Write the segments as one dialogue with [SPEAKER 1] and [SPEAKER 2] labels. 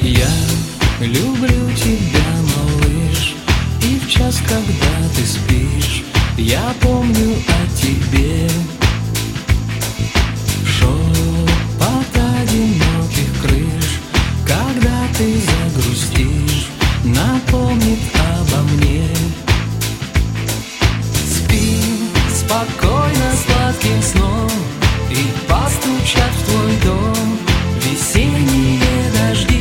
[SPEAKER 1] Я люблю тебя, малыш, и в час, когда ты спишь, я помню о тебе. Шепот одиноких крыш, когда ты загрустишь, напомнит обо мне. Спи спокойно сладким сном, и постучат в твой дом весенние дожди.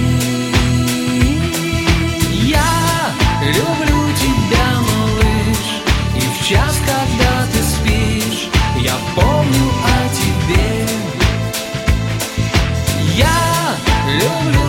[SPEAKER 1] Я люблю тебя, малыш, и в час, когда ты спишь, я помню о тебе. Я люблю